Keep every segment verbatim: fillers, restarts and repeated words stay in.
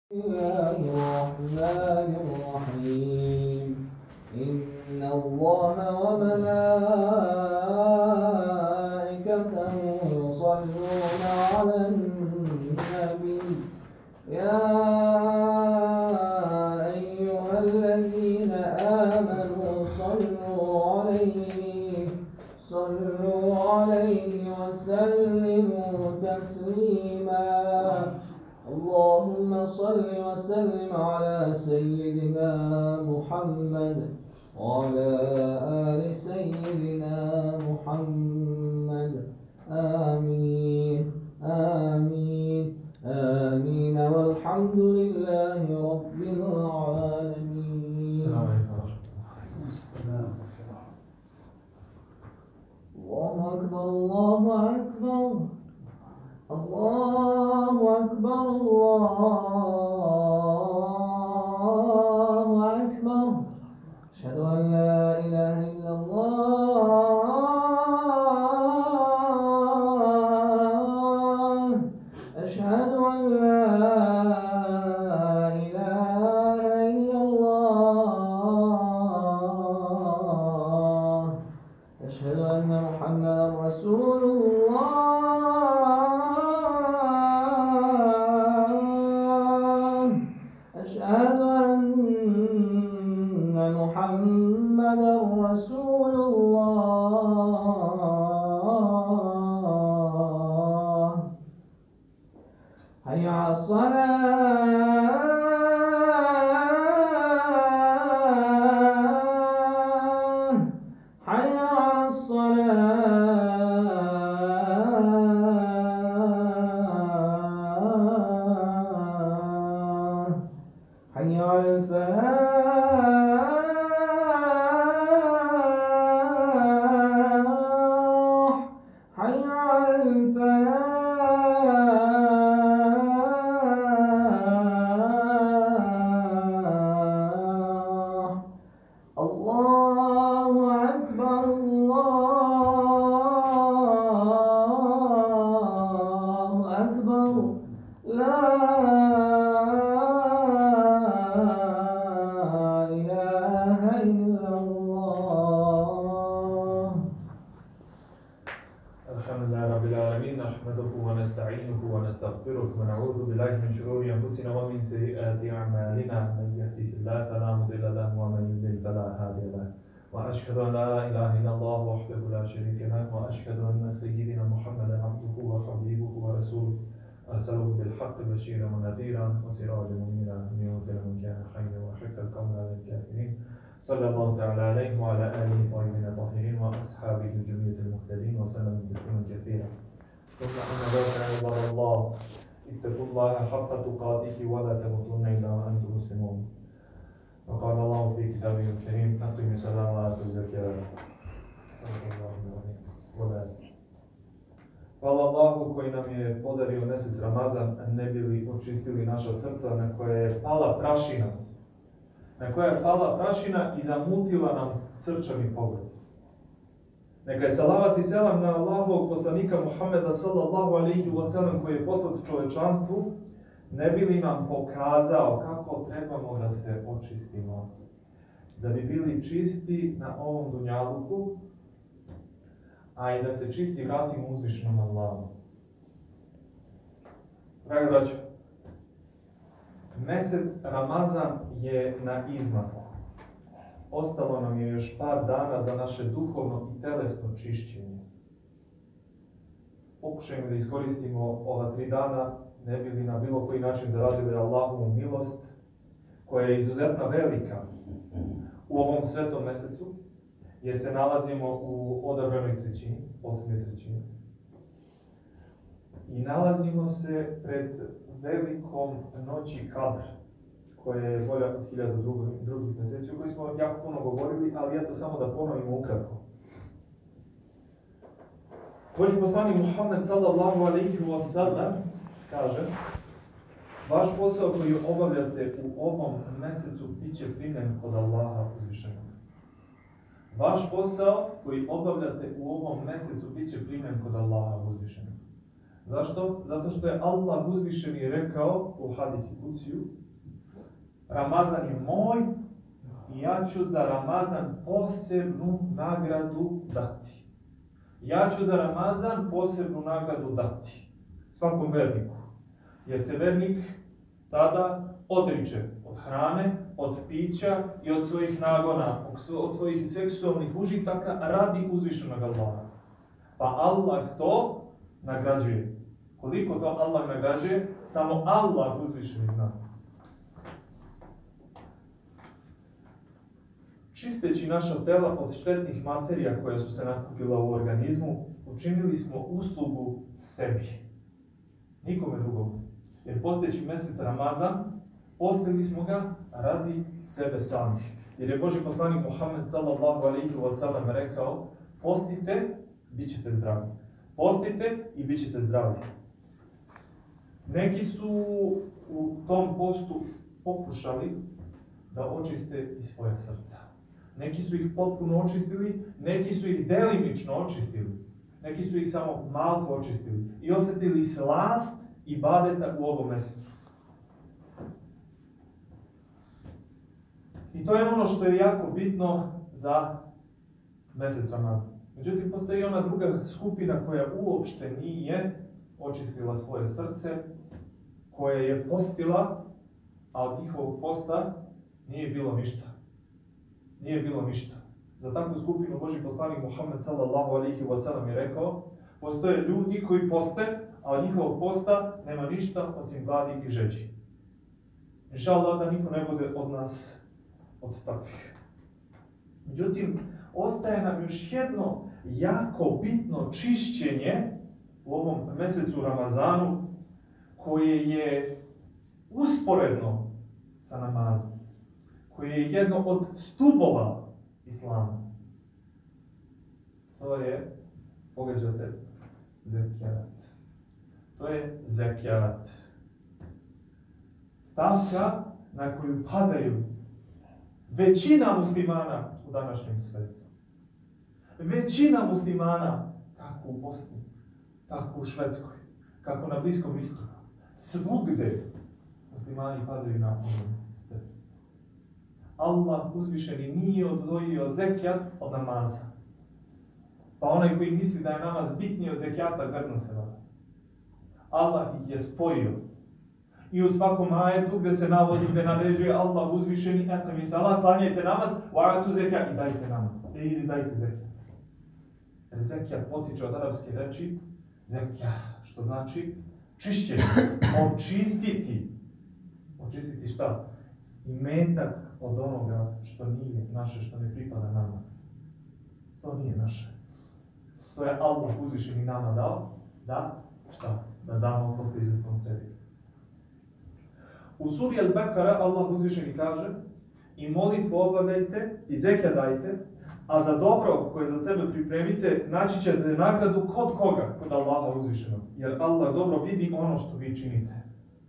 الله الرحمن الرحيم إن الله وملائكته يصلون على النبي يا أيها الذين آمنوا صلوا عليه صلوا عليه وسلموا تسليما اللهم صل وسلم على سيدنا محمد وعلى آل سيدنا محمد آمين آمين آمين والحمد لله رب العالمين. السلام عليكم ورحمة الله. الله أكبر الله أكبر الله أكبر الله أكبر أشهد أن لا إله إلا الله أشهد أن لا إله إلا الله أشهد أن محمدا رسول الله أشهد أن محمدا رسول الله حي على الصلاة حي على الصلاة حي على الفلاح حي على الفلاح الله أكبر الله أكبر لا إله إلا الله. الحمد لله رب العالمين نحمده ونستعينه ونستغفره ونعوذ بالله من شرور أنفسنا ومن سيئات أعمالنا من يهده الله فلا مضل له ومن يضلل فلا هادي له وأشهد أن لا إله إلا الله وحده لا شريك له وأشهد أن سيدنا محمدا عبده وحبيبه ورسوله أرسله بالحق بشيرا ونذيرا وسراجا منيرا لينذر من كان حيا ويحق القول على الكافرين صلى الله تعالى عليه وعلى آله الطيبين الطاهرين وأصحابه الجميع المهتدين وسلم تسليما كثيرا. ثم أما بعد عباد الله اتقوا الله حق تقاته ولا تموتن إلا وأنتم مسلمون. وقال الله في كتابه الكريم أقم الصلاة وآتوا الزكاة. صدق الله العظيم. وبعد. Hvala Allahu koji nam je podario mjesec Ramazan, ne bi li očistili naša srca na koje je pala prašina, na koja je pala prašina i zamutila nam srčani pogled. Neka je salavat i selam na Allahovog poslanika Muhammeda sallallahu alejhi ve sellem koji je poslat čovečanstvu, ne bi li nam pokazao kako trebamo da se očistimo, da bi bili čisti na ovom dunjaluku, a i da se čisti vratimo uzvišenom Allahu. Dragi braćo, mesec Ramazan je na izmaku. Ostalo nam je još par dana za naše duhovno i telesno čišćenje. Pokušajmo da iskoristimo ova tri dana, ne bi li na bilo koji način zaradili Allahovu milost, koja je izuzetno velika u ovom svetom mesecu, jer se nalazimo u odabranoj trećini, posljednjoj trećini. I nalazimo se pred velikom noći Kadr, koja je bolja od hiljadu drugih, drugih mjeseci, o kojoj smo jako puno govorili, ali eto samo da ponovimo ukratko. Božji poslanik Muhammed sallallahu alejhi ve sellem kaže: vaš posao koji obavljate u ovom mjesecu bit će primljen kod Allaha uzvišenog. Vaš posao koji obavljate u ovom mjesecu bit će primljen kod Allaha uzvišenog. Zašto? Zato što je Allah uzvišeni rekao u hadisi kuciju: Ramazan je moj i ja ću za Ramazan posebnu nagradu dati. Ja ću za Ramazan posebnu nagradu dati svakom verniku. Jer se vernik tada odriče od hrane, od pića i od svojih nagona, od svojih seksualnih užitaka radi uzvišenog Allaha. Pa Allah to nagrađuje. Koliko to Allah nagrađuje, samo Allah uzvišeni zna. Čisteći naša tela od štetnih materija koja su se nakupila u organizmu, učinili smo uslugu sebi. Nikome drugom. Jer posteći mjesec Ramazan, postili smo ga radi sebe samih. Jer je Božji poslanik Muhammed sallallahu alejhi ve sellem rekao: postite, bit ćete zdravi. Postite i bit ćete zdravi. Neki su u tom postu pokušali da očiste i svoje srca. Neki su ih potpuno očistili, neki su ih delimično očistili. Neki su ih samo malo očistili i osjetili slast ibadeta u ovom mjesecu. I to je ono što je jako bitno za mjesec Ramazan. Međutim, postoji ona druga skupina koja uopšte nije očistila svoje srce, koja je postila, a od njihovog posta nije bilo ništa. Nije bilo ništa. Za takvu skupinu Božji poslanik Muhammed sallallahu alejhi ve sellem je rekao: postoje ljudi koji poste, a od njihovog posta nema ništa osim gladi i žeđi. Inšallah da niko ne bude od nas od takvih. Međutim, ostaje nam još jedno jako bitno čišćenje u ovom mjesecu Ramazanu, koje je usporedno sa namazom, koje je jedno od stubova Islama. To je, pogađate, zekijat. To je zekijat. Stavka na koju padaju većina muslimana u današnjem svijetu. Većina muslimana, kako u Bosni, tako u Švedskoj, kako na Bliskom istoku, svugde muslimani padaju na ovom stepu. Allah uzvišeni nije odvojio zekijat od namaza. Pa onaj koji misli da je namaz bitniji od zekijata, grdno se vara. Allah ih je spojio. I u svakom ajetu gdje se navodi, gdje naređuje Allah uzvišeni, eto mi salat, klanjajte namaz, wa'atu zekijat i dajte namaz. I dajte zekijat. Jer zekijat potiče od arapske reči zekijat, što znači čišćenje, očistiti. Očistiti šta? Imetak od onoga što nije naše, što ne pripada nama. To nije naše. To je Allah uzvišeni nama dao, da, šta? Da damo posle izvestnom periodu. U suri Al-Bekara Allah uzvišeni kaže: i molitvu obavljajte i zekijat dajte, a za dobro koje za sebe pripremite naći ćete nagradu kod koga? Kod Allaha uzvišenog. Jer Allah dobro vidi ono što vi činite.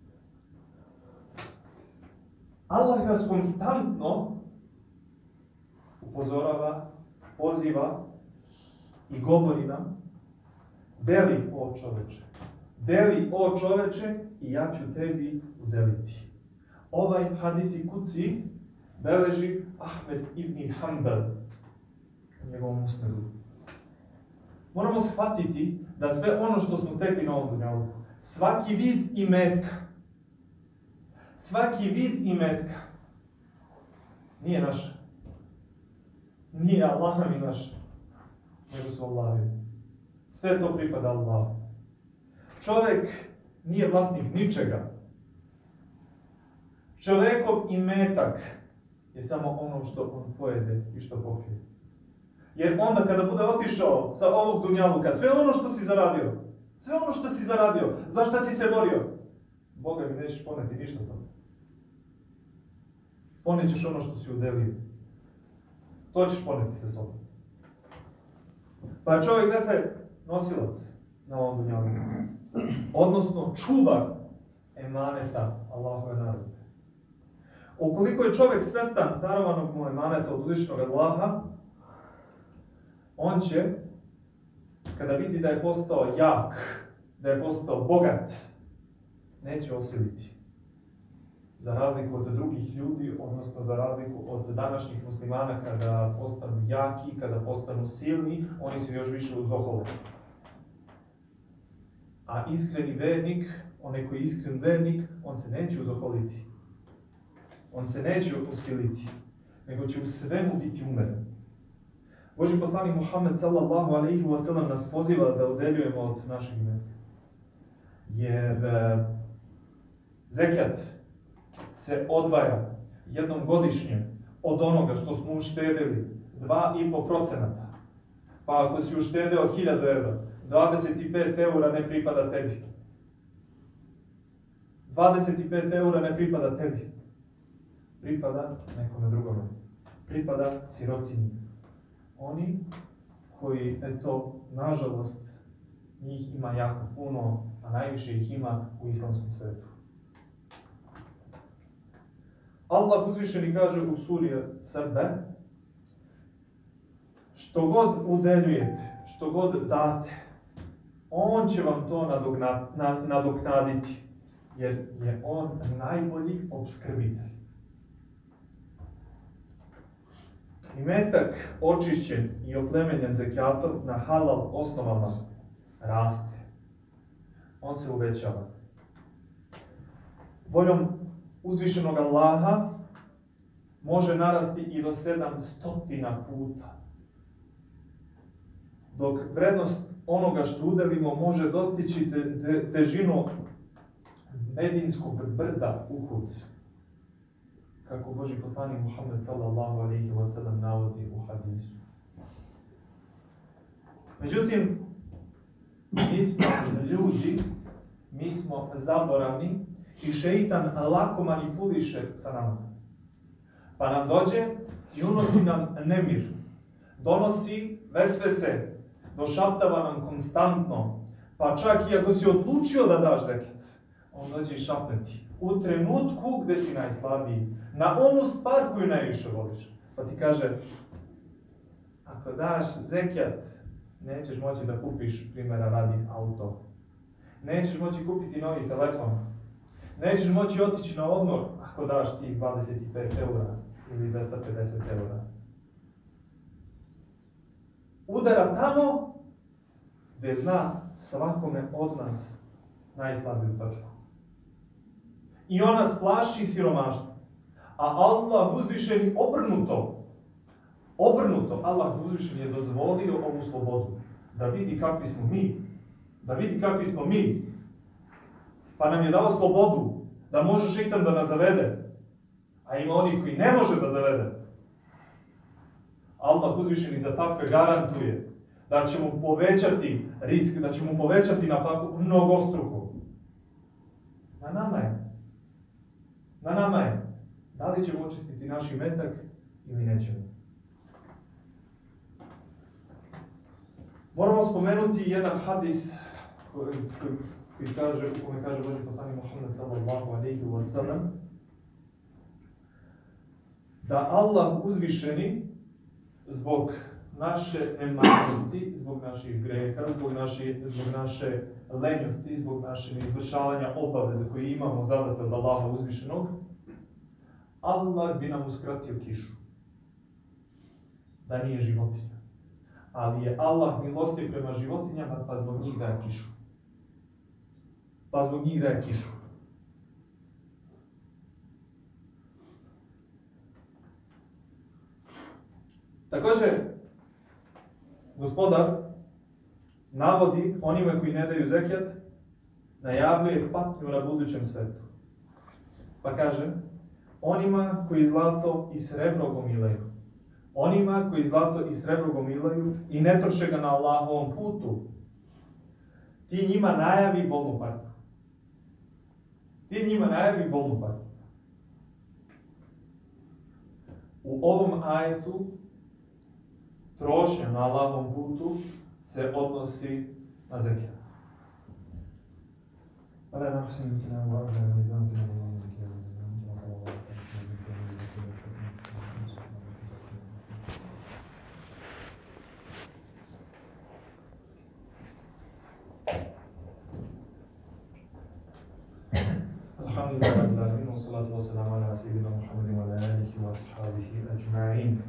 Allah nas konstantno upozorava, poziva i govori nam: deli o čoveče. Deli o čoveče i ja ću tebi udeliti. Ovaj hadisi kuci beleži Ahmed ibn Hanbal u njegovom musnedu. Moramo shvatiti da sve ono što smo stekli na ovom dunjaluku, svaki vid imetka, svaki vid imetka nije naš. Nije Allah ni naš, nego su Allahovi. Sve to pripada Allahu. Čovjek nije vlasnik ničega. Čovjekov imetak je samo ono što on pojede i što popije. Jer onda kada bude otišao sa ovog dunjaluka, sve ono što si zaradio, sve ono što si zaradio, za šta si se borio, Boga mi nećeš poneti ništa toga. Ponećeš ono što si udelio. To ćeš poneti sa sobom. Pa je čovjek, dakle, nosilac na ovom dunjaluku. Odnosno, čuvar emaneta Allahove naredbe. Ukoliko je čovjek svestan darovanog mu emaneta od uzvišenog Allaha, on će, kada vidi da je postao jak da je postao bogat, neće osiliti. Za razliku od drugih ljudi, odnosno za razliku od današnjih muslimana, kada postanu jaki, kada postanu silni, oni su još više uzohole. A iskreni vernik, onaj koji je iskren vernik, on se neće uzoholiti. On se neće usiliti, nego će u svemu biti umeren. Božji poslanik Muhammed sallallahu alejhi ve sellem nas poziva da udeljujemo od našeg imetka. Jer e, zekijat se odvaja jednom godišnje od onoga što smo uštedili dva i po procenta. Pa ako si uštedeo hiljadu evra, dvadeset pet eura ne pripada tebi. dvadeset pet eura ne pripada tebi. Pripada nekome drugome. Pripada sirotinji. Oni koji, eto, nažalost, njih ima jako puno, a najviše ih ima u islamskom svetu. Allah uzvišeni kaže u suri Sebe, što god udeljujete, što god date, on će vam to nadogna, na, nadoknaditi, jer je on najbolji opskrbitelj. Imetak očišćen i oplemenjen zekijatom na halal osnovama raste. On se uvećava. Voljom uzvišenog Allaha može narasti i do sedam stotina puta. Dok vrednost onoga što udelimo može dostići te, te, težinu Medinskog brda Uhud. Kako Božji poslanik Muhammed sallallahu alejhi ve sellem navodi u hadisu. Međutim, mi smo ljudi, mi smo zaboravni i šeitan lako manipuliše sa nama. Pa nam dođe i unosi nam nemir. Donosi vesvese, došaptava nam konstantno. Pa čak i ako si odlučio da daš zekijat, on dođe i šapne ti. U trenutku gde si najslabiji, na onu stvar koju najviše voliš. Pa ti kaže, ako daš zekijat, nećeš moći da kupiš, primjera radi, auto. Nećeš moći kupiti novi telefon. Nećeš moći otići na odmor ako daš tih dvadeset pet eura ili dvesta pedeset eura. Udara tamo gde zna svakome od nas najslabiju tačku. I on nas plaši siromaštvom. A Allah uzvišeni obrnuto, obrnuto, Allah uzvišeni je dozvolio ovu slobodu. Da vidi kakvi smo mi. Da vidi kakvi smo mi. Pa nam je dao slobodu. Da može šeitan da nas zavede. A ima oni koji ne može da zavede. Allah uzvišeni za takve garantuje da će mu povećati risk, da će mu povećati na faku mnogostruko. Na nama je. Na nama je. Da li ćemo očistiti naš imetak ili nećemo. Moramo spomenuti jedan hadis koji, koji, koji kaže, u kome kaže Božji poslanik Muhammed sallallahu alejhi ve sellem da Allah uzvišeni zbog naše nemarnosti, zbog naših greha, zbog naše, zbog naše lenjosti, zbog naše izvršavanja obaveza koje imamo zadate od Allaha uzvišenog, Allah bi nam uskratio kišu. Da nije životinja. Ali je Allah milostiv prema životinjama, pa zbog njih daje kišu. Pa zbog njih daje kišu. Također, gospodar navodi onima koji ne daju zekijat, najavljuje patnju na budućem svetu. Pa kaže, onima koji zlato i srebro gomilaju, onima koji zlato i srebro gomilaju i ne troše ga na Allahovom putu, ti njima najavi bolnu patnju. Ti njima najavi bolnu patnju. U ovom ajetu trošnja na Allahovom putu se odnosi na zekijat. Ale na hsinu ki nam vađa na izvan ki nam vađa zekijat. والسلام على سيدنا محمد وعلى آله وأصحابه أجمعين.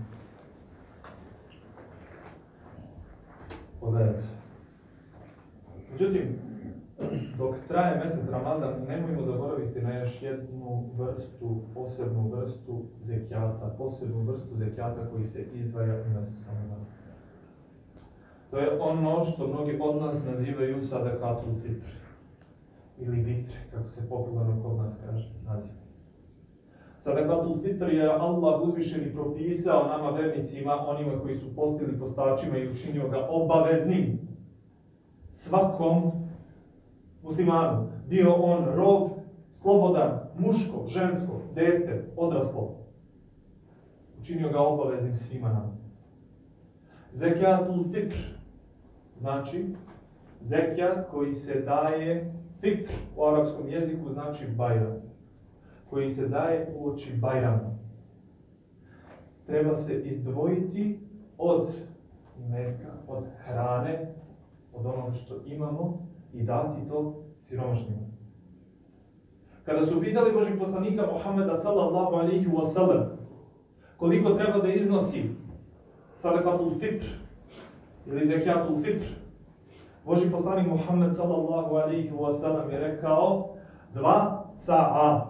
وبعد. Međutim, dok traje mjesec Ramazan, nemojmo zaboraviti na još jednu vrstu, posebnu vrstu zekijata, posebnu vrstu zekijata koji se izdvaja u mjesec Ramazan. To je ono što mnogi od nas nazivaju sadakatul fitr ili vitr, kako se popularno kod nas kaže, naziv. Sadakatul fitr je Allah uzvišeni propisao nama vernicima, onima koji su postili postačima i učinio ga obaveznim svakom muslimanu, bio on rob, slobodan, muško, žensko, dete, odraslo. Učinio ga obaveznim svima nama. Zekijatul fitr znači zekijat koji se daje, fitr u arapskom jeziku znači bajram, koji se daje uoči bajrama. Treba se izdvojiti od imetka, od hrane, od onoga što imamo i dati to siromašnima. Kada su pitali Božjeg poslanika Muhammeda sallallahu alaihi wa sallam koliko treba da iznosi sadakatul fitr ili zekijatul fitr, Božji poslanik Muhammed sallallahu alaihi wa sallam je rekao dva sa'a.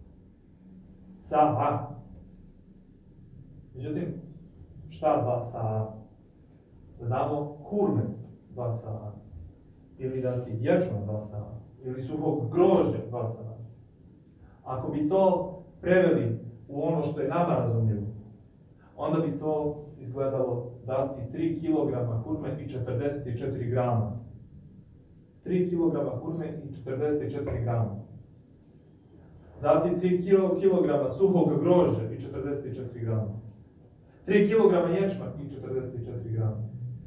Sa'a. Međutim, šta dva sa'a? Da damo kurme dva sa'a. Ili dati ječma dva sa'a. Ili suhog grožđa dva sa'a. Ako bi to preveli u ono što je nama razumljivo, onda bi to izgledalo dati tri kilograma kurme i četrdeset četiri grama. tri kilograma kurme i četrdeset četiri grama. Dati tri kilograma suhog grožđa i četrdeset četiri grama. tri kilograma ječma i četrdeset četiri grama.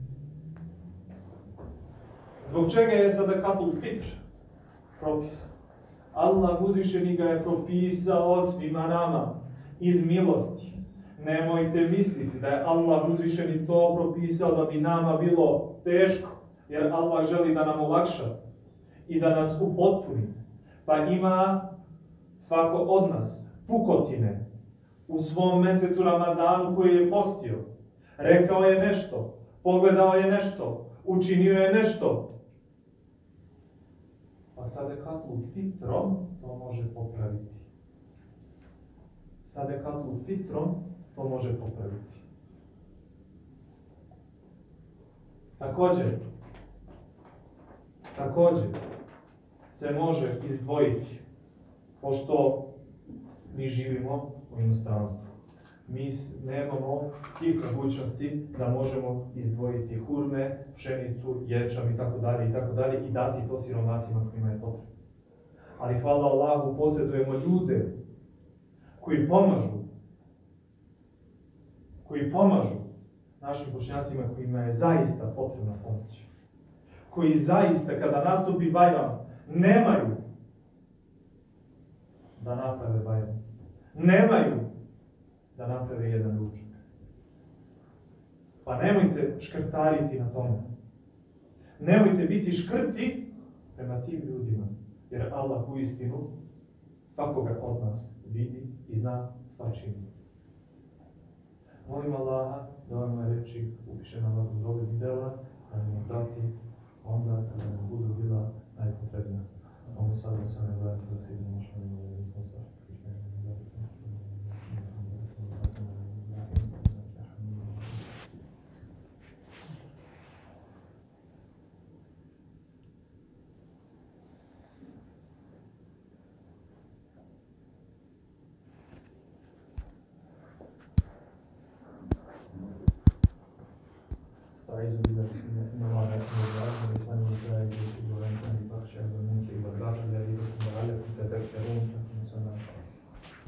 Zbog čega je sadakatul fitr propisan? Allah uzvišeni ga je propisao svima nama iz milosti. Nemojte misliti da je Allah uzvišeni to propisao da bi nama bilo teško, jer Allah želi da nam olakša i da nas upotpuni. Pa ima svako od nas pukotine u svom mjesecu Ramazanu koji je postio. Rekao je nešto, pogledao je nešto, učinio je nešto. Pa sadakatul fitrom to može popraviti. Sadakatul fitrom to može popraviti. Također, također se može izdvojiti, pošto mi živimo u inostranstvu. Mi nemamo tih mogućnosti da možemo izdvojiti hurme, pšenicu, ječam i tako dalje i tako dalje i dati to siromasima kojima je potrebno. Ali hvala Allahu, posjedujemo ljude koji pomažu, koji pomažu našim Bošnjacima kojima je zaista potrebna pomoć. Koji zaista kada nastupi Bajram nemaju da naprave Bajram. Nemaju da naprave jedan ručak. Pa nemojte škrtariti na tome. Nemojte biti škrti prema tim ljudima. Jer Allah u istinu svakoga od nas vidi i zna svačinu. Molim Allaha da vam moje reči upiše na vagu dobe videla, da mi prati onda kada nam budu bila najpotrebnija. Ovo sada sam ne vratila da se idemo što ne